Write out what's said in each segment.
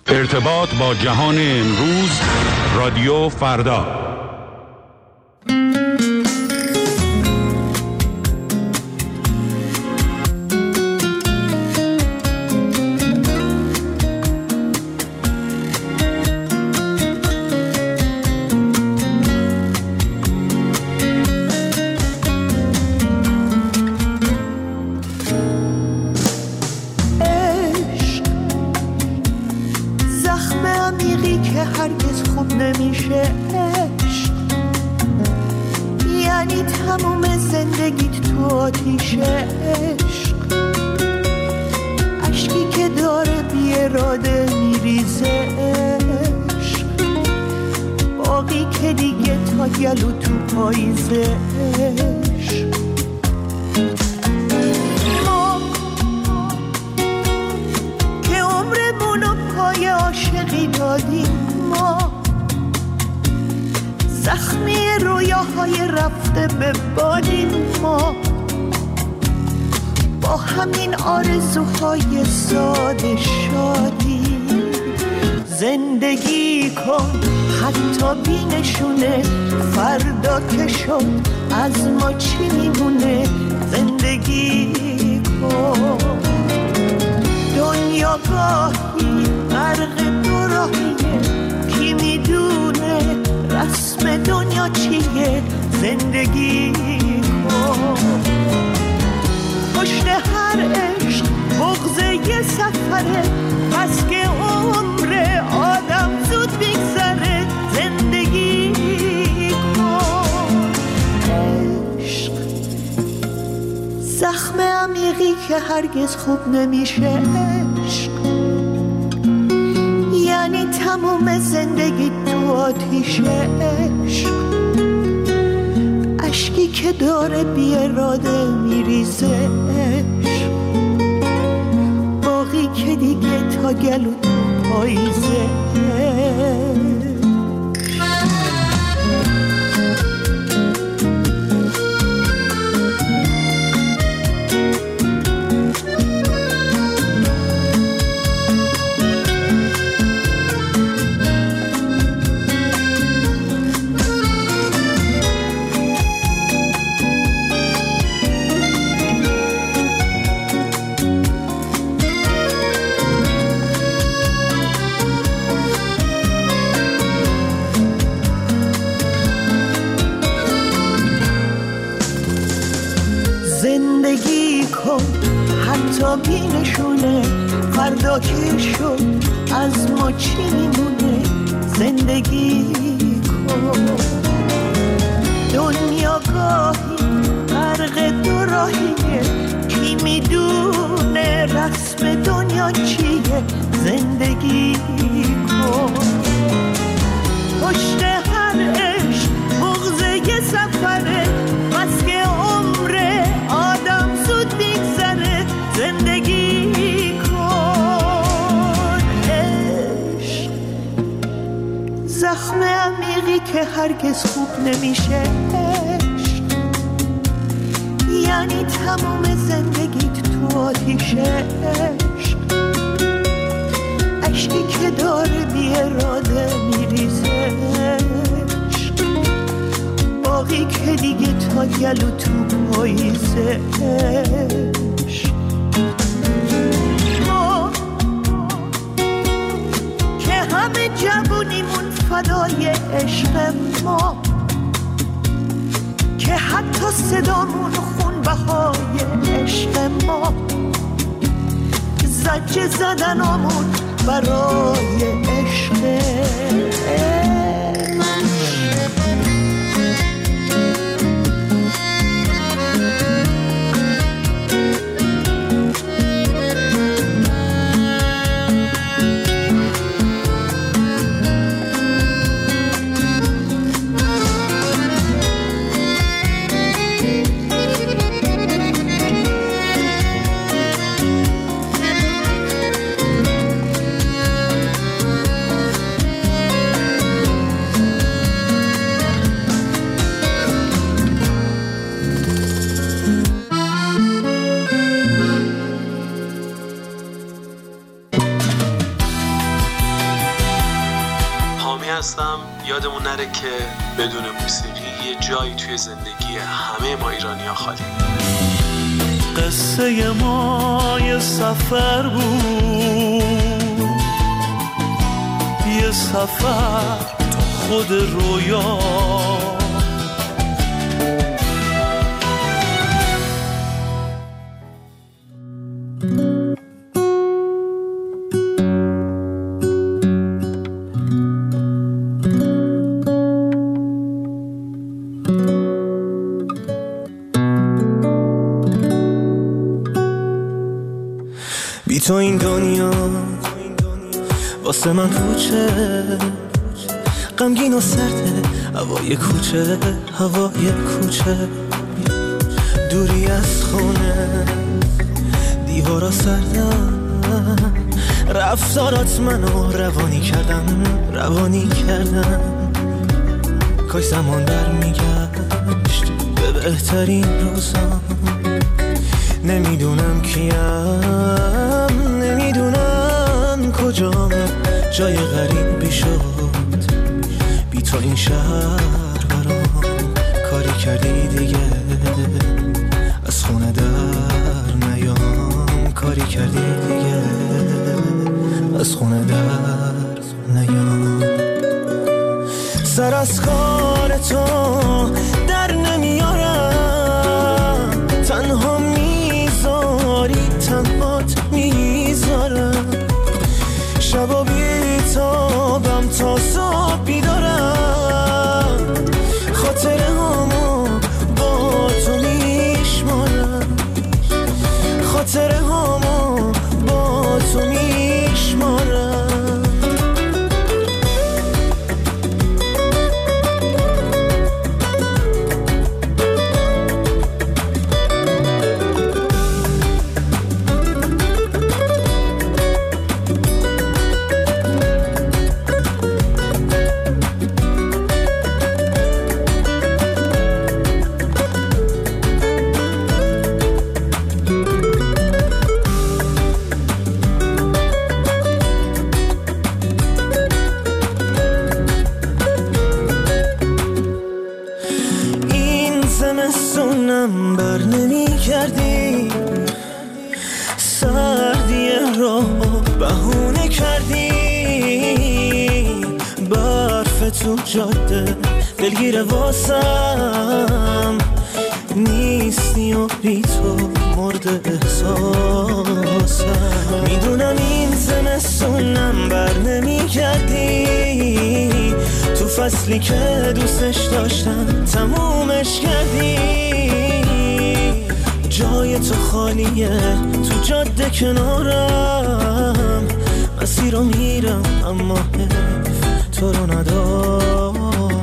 ارتباط با جهان امروز، رادیو فردا. هرگز خوب نمیشه عشق، یعنی تموم زندگی تو آتیش عشق، اشکی که داره بی اراده میریزه عشق، باقی که دیگه تا گلو تو پاییزه. بی نشونه فردا که شد از ما چی میمونه، زندگی کن. دنیا گاهی غرق دو راهیه، کی میدونه رسم دنیا چیه، زندگی کن. پشت هر عشق بغض یه سفره، بس که عمر آدم زود میگذره، زندگی کن. عشق زخم عمیقی که هرگز خوب نمیشه عشق، یعنی تمام زندگیت تو آتیش عشق، اشکی که داره بی اراده میریزه عشق، باقی که دیگه تا گلو تو پاییزه عشق. ما که همه جوونیمون فدای عشق ما، که حتی صدامون خون بهای عشق ما، زجه زدنامون برای عشق. هستم. یادمون نره که بدون موسیقی یه جایی توی زندگی همه ما ایرانی‌ها خالی. قصه ما یه سفر بود، یه سفر تو خود رویا. بی تو این دنیا واسه من پوچه، غمگین و سرده هوای کوچه، هوای کوچه. دوری از خونه دیوارا سردن، رفتارات منو روانی کردن. کاش زمان برمیگشت به بهترین روزام. نمیدونم کیم، نمیدونم کجام، جای غریبی شد بی تو این شهر برام. کاری کردی دیگه از خونه در نیام، کاری کردی دیگه از خونه در نیام. سر از کار تو در نمیارم، تنها میذاری تنهات میذارم. شبا بیتابم تا صبح بیدارم، خاطره هامو با تو میشمارم، خاطره هامو با تو میشمارم. زمستونم بر نمی کردی، سردی را بهونه کردی. برف تو جاده دلگیر واسم نیستی و بی تو مرد احساسم. میدونم این زمستونم بر نمی کردی، تو فصلی که دوستش داشتم تمومش کردی. جای تو خالیه تو جاده کنارم، مسیر رو میرم اما حیف تو رو ندارم.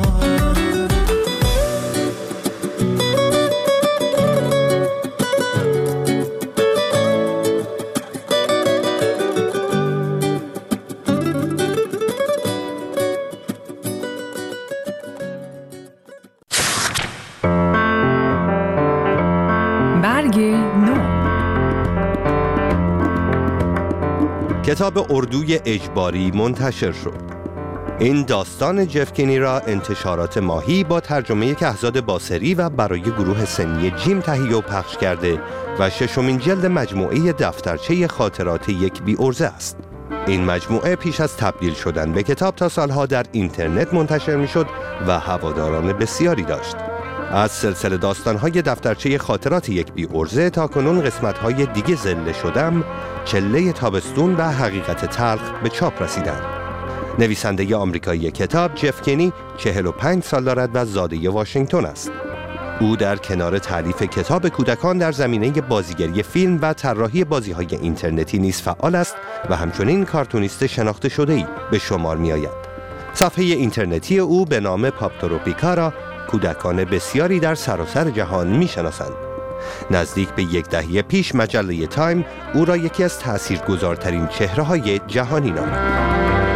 کتاب اردوی اجباری منتشر شد. این داستان جف کنی را انتشارات ماهی با ترجمه کهزاد باصری و برای گروه سنی جیم تهیه و پخش کرده و ششمین جلد مجموعه دفترچه خاطرات یک بی عرضه است. این مجموعه پیش از تبدیل شدن به کتاب تا سالها در اینترنت منتشر می شد و هواداران بسیاری داشت. از سلسله داستان‌های دفترچه خاطرات یک بی عرضه تا کنون قسمت‌های دیگه زله شدم، چله تابستون و حقیقت تلخ به چاپ رسیدند. نویسنده آمریکایی کتاب جف کنی 45 سال دارد و زاده واشنگتن است. او در کنار تالیف کتاب کودکان در زمینه بازیگری فیلم و طراحی بازی‌های اینترنتی نیز فعال است و همچنین کارتونیست شناخته شده‌ای به شمار می‌آید. صفحه اینترنتی او به نام پاپتروپیکا را کودکان بسیاری در سراسر جهان می‌شناسند. نزدیک به یک دهه پیش مجله تایم او را یکی از تأثیرگذارترین چهره‌های جهانی نامید.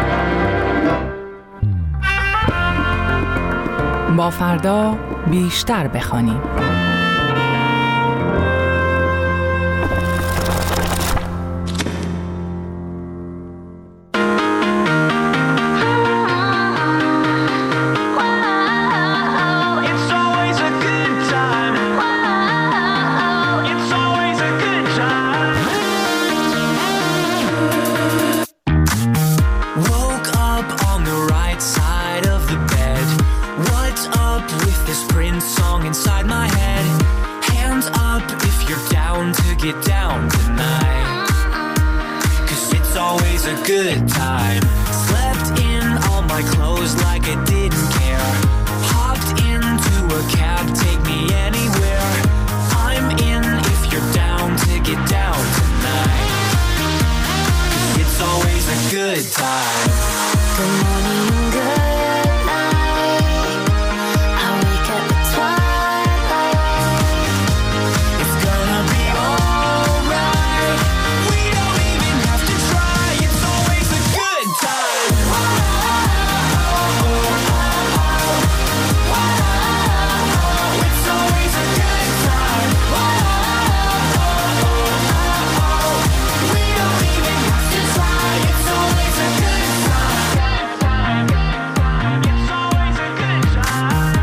با فردا بیشتر بخوانیم. a good time. Slept in all my clothes like I didn't care. Hopped into a cab, take me anywhere. I'm in if you're down to get down tonight. It's always a good time. Good morning, good night. I wake up at twilight. It's gonna be alright. We don't even have to try. It's always a good time. It's always a good time. We don't even have to try. It's always a good time. It's always a good time.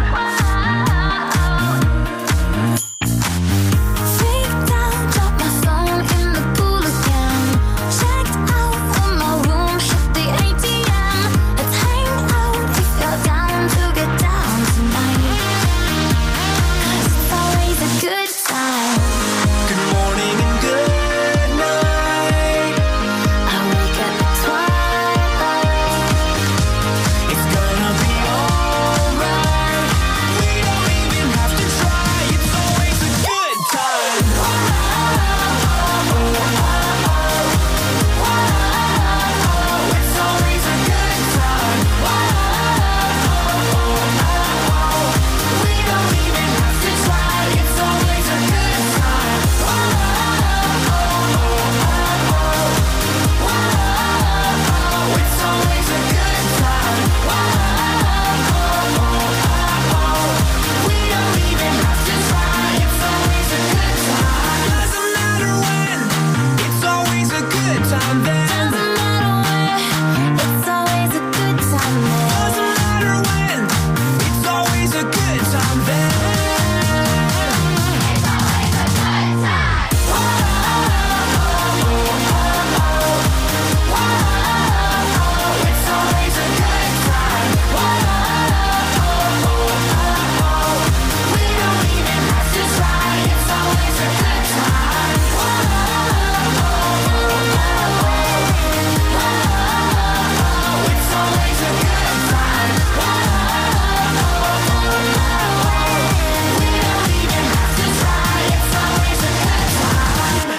Freaked out, dropped my phone in the pool again. Checked out of my room, hit the ATM. Let's hang out if you're down to get down tonight. 'Cause it's always a good time. Good morning and good night. I wake up at twilight. It's gonna be alright. We don't even have to try. It's always a good time. It's always a good time. We don't even have to try. It's always a good time. It's always a good time. We don't even have to try. It's always a good time. Doesn't matter when. It's always a good time then. Doesn't matter where, it's always a good time there. Doesn't matter when. It's always a good time then. It's always a good time. It's always a good time. We don't even have to try. It's always a good time. It's always a good time. We don't even have to try. It's always a good time.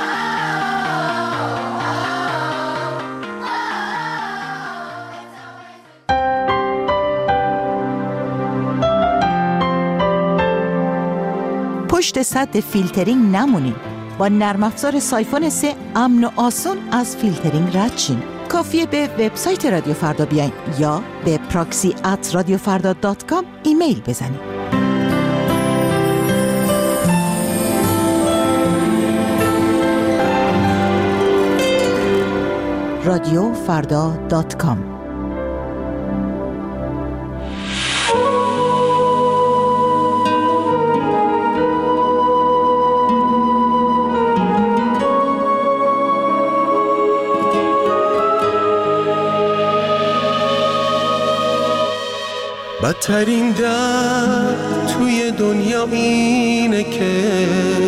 پشت سد فیلترینگ نمونین. با نرم افزار سایفون 3 امن و آسون از فیلترینگ رد شین. کافیه به وبسایت رادیو فردا بیاین یا به proxy@radiofarda.com ایمیل بزنید. radiofarda.com بدترین درد توی دنیا اینه که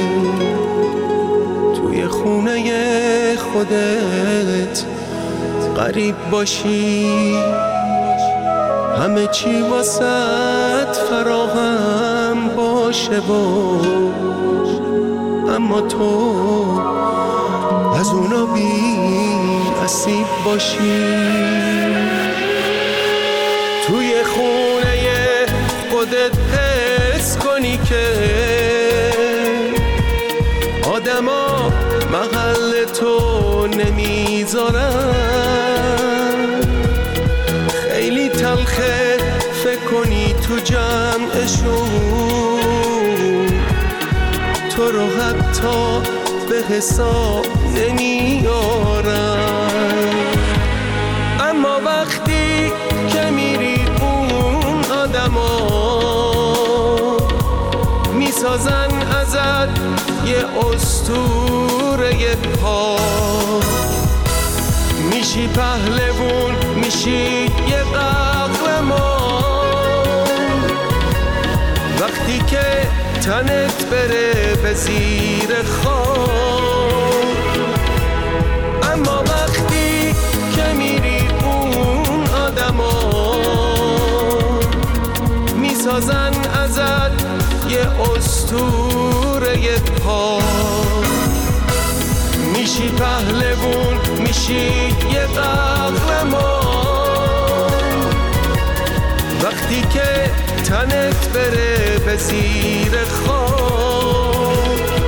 توی خونه خودت غریب باشی، همه چی واسط فراهم باشه و اما تو از اونا بی نصیب باشی. توی خونه خودت حس کنی که آدما محل تو نمیذارن. خیلی تلخه فکر کنی تو جمعشون تو رو حتی به حساب نمیارن. اما وقتی که میری اون آدما میسازن ازت یه اسطوره پا، میشی پهلوون، میشی یه قهرمان. وقتی که تنت بره به زیر خاک، اما وقتی پهلوون میشی یه قهرمان. وقتی که تنت بره به زیر خاک.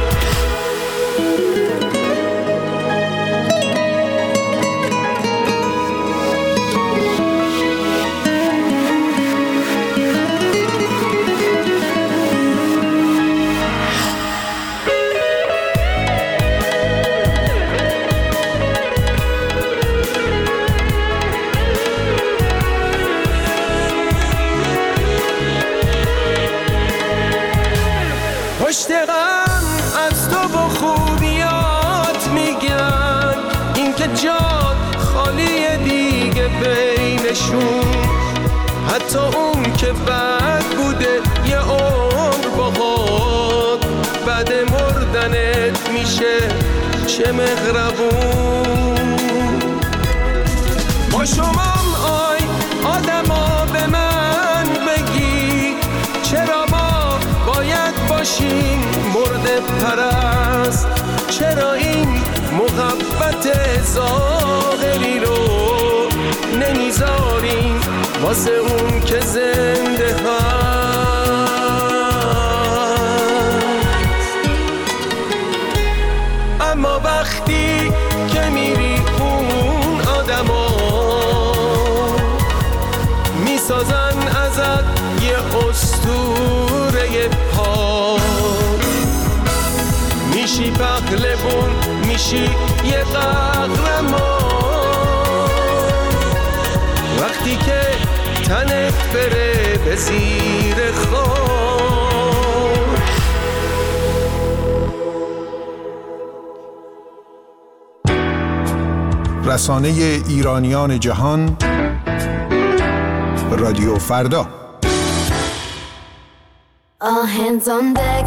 پشت غم از تو و خوبیات میگن، این که جات خالیه دیگه بینشون. حتی اون که بد بوده یه عمر باهات، بعد مردنت میشه چه مغربون. با شمام آی آدما به من بگی، چرا ما باید باشیم مرده پرست؟ چرا این محبت ظاهری رو نمیذاریم واسه اون که زنده هست؟ اما وقتی که میری اون آدما میسازن ازت یه اسطوره پاک. میشی پهلوون، میشی یه قهرمان. وقتی که تنت بره به زیر خاک. رسانه ایرانیان جهان، رادیو فردا. All hands on deck.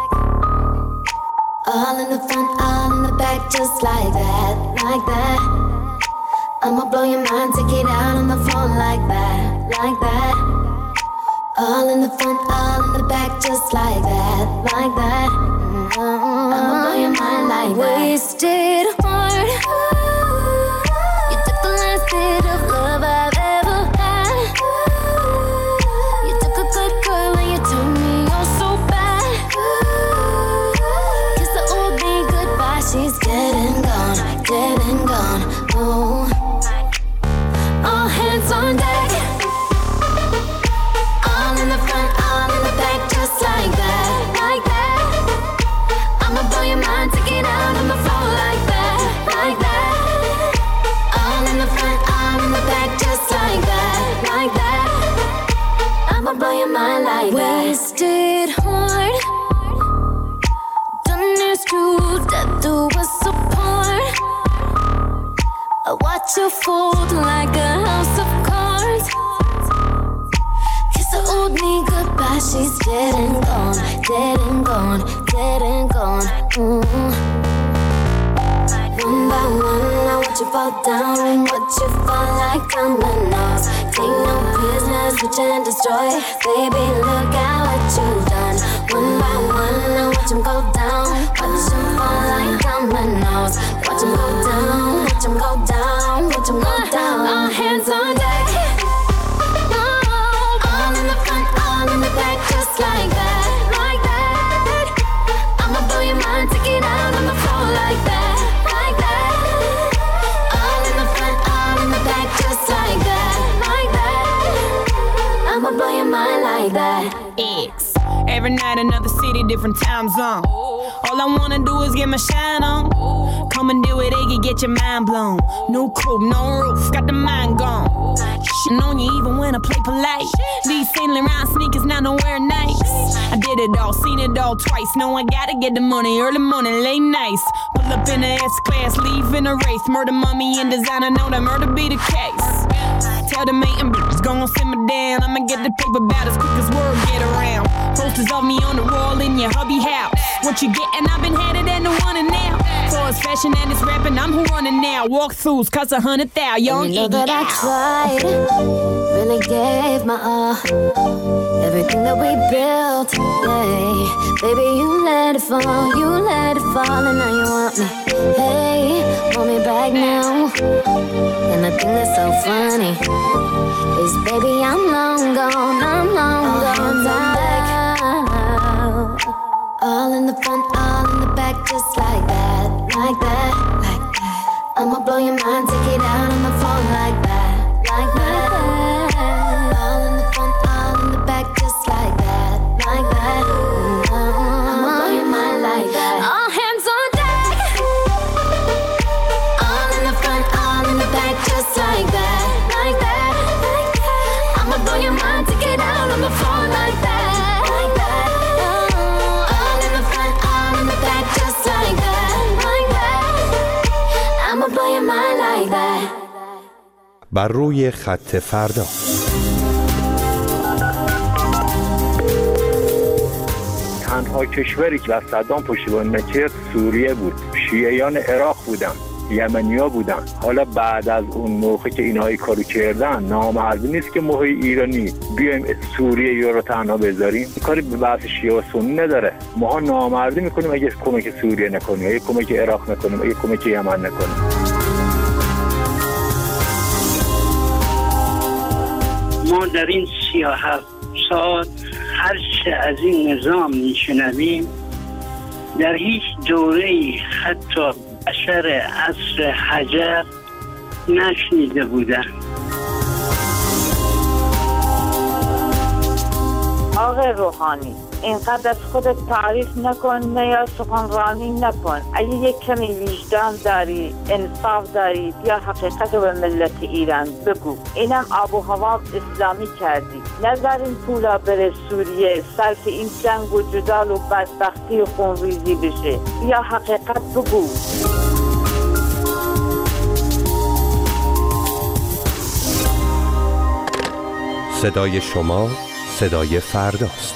All in the front, all in the back, just like that, like that. I'ma blow your mind, take it out on the phone like that, like that. All in the front, all in the back, just like that, like that. I'ma blow your mind like that. Wasted heart. You took the last bit of love I've ever had. You took a good girl and you turned me on so bad. Kiss the old me goodbye, she's dead and gone, dead and gone. Oh, all hands on deck. All in the front, all in the back, just like that, like that. I'ma blow your mind, take it out on the floor like that, like that. All in the front, all in the back, just like that, like that. I'ma blow your mind like that. Wasted heart. Done this to death do us apart. I watch you fold like a house of cards. Kiss the old me goodbye, she's dead and gone, dead and gone, dead and gone. One by one, I watch you fall down, watch you fall like dominoes. Take no prisoners, switch and destroy. Baby, look at what you've done. One by one, I watch them go down, watch them fall like dominoes. Watch them go down, watch them go down, watch them go down. All hands on deck. All in the front, all in the back, just like that, like that. I'ma blow your mind, take it out on the floor like that, like that. All in the front, all in the back, just like that, like that. I'ma blow your mind like that. It's every night another city, different time zone. All I wanna do is get my shine on. Come and do it, Iggy, get your mind blown. No coat, no roof, got the mind gone. Shitting on you even when I play polite. These Saint Laurent sneakers now don't wear nice. I did it all, seen it all twice. No, I gotta get the money, early morning, late nights. Pull up in the S-Class, leave in a race. Murder, mummy, and designer, know that murder be the case. Tell the mating bitches, gon' simmer down. I'ma get the paper about as quick as word get around. Posters of me on the wall in your hubby house. What you gettin'? I've been headed and the one and now. So it's fashion and it's rapping, I'm who running now. Walkthroughs cost 100,000, young You know that I tried, really gave my all. Everything that we built, yeah. Baby, you let it fall, and now you want me. Hey, want me back now? And the thing that's so funny is, baby, I'm long gone, I'm long gone now. All in the front, all in the back, just like that, like that, like that. I'ma blow your mind, take it out on the phone like that, like that. All in the front, all in the back, just like that, like that. I'ma blow your mind like that. All hands on deck. All in the front, all in the back, just like that, like that, like that. I'ma blow your mind, take it out on the phone like that, like that. All in the front, all in the back, just like that, like that. I'ma blow your mind like that. بر روی خط فردا. تنها کشوری که از صدام پشتیبانی نکرد سوریه بود. شیعیان عراق بودن، یمنیا بودن. حالا بعد از اون موقع که اینها کارو کردن، نامردی نیست که ما ایرانی بیایم سوریه رو تنها بذاریم. کاری به بحث شیعه و سنی نداره. ما نامردی میکنیم اگه کمک سوریه نکنیم، اگه کمک عراق نکنیم، اگه کمک یمن نکنیم. ما در این 37 سال هر چه از این نظام میشنویم در هیچ دوره‌ای حتی اثر عصر حجر نشنیده بودن. آقای روحانی، اینقدر از خودت تعریف نکن نه یا سخنرانی نکن. اگه یک کمی وجدان داری، انصاف داری، بیا حقیقت رو به ملت ایران بگو. اینم آب و هوا اسلامی کردی. نظر این پولا بره سوریه، صرف این جنگ و جدال و بدبختی و خونریزی بشه. بیا حقیقت بگو. صدای شما صدای فرداست.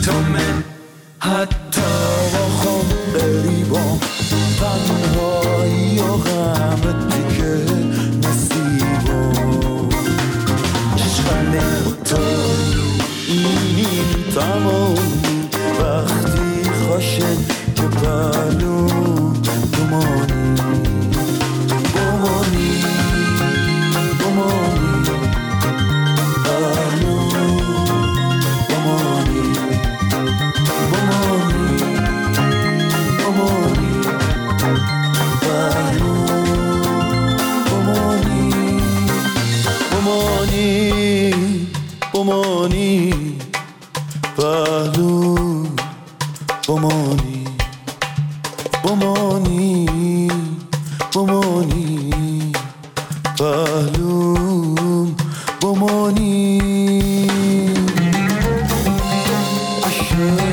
تو من حتی با خم قریبام تنهایی و غمت دیگه نصیبم چشم تو این تمامی وقتی خوشه که پلو بمانی بمانی بمانی پلو بمانی بمانی بمانی پلو بمانی بمانی بمانی پهلو بمانی بمانی بمانی پهلو بمانی عشق